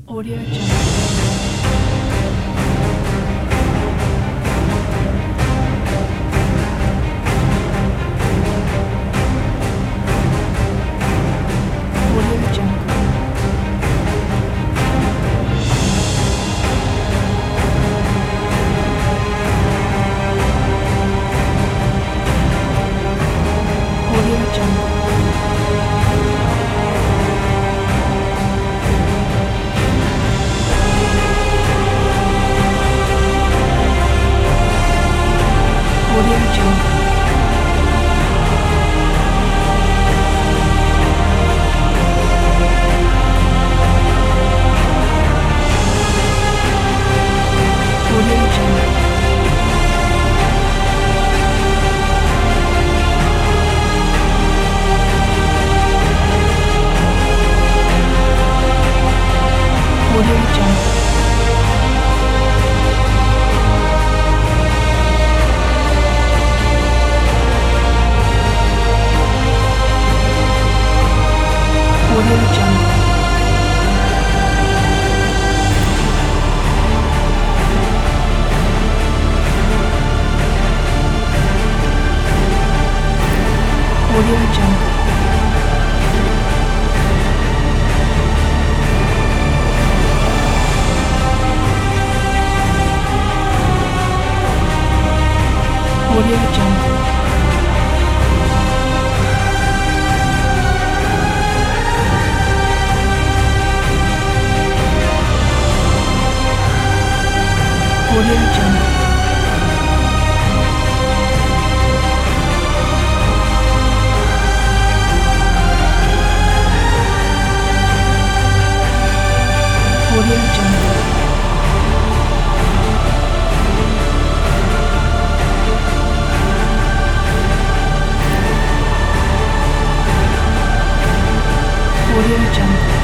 Audio Jungle. Audio Jungle. Audio Jungle. Audio Jungle. Audio Jungle. Audio Jungle. Audio Jungle. Audio Jungle. Audio Jungle. Audio Jungle. Audio Jungle. Audio Jungle.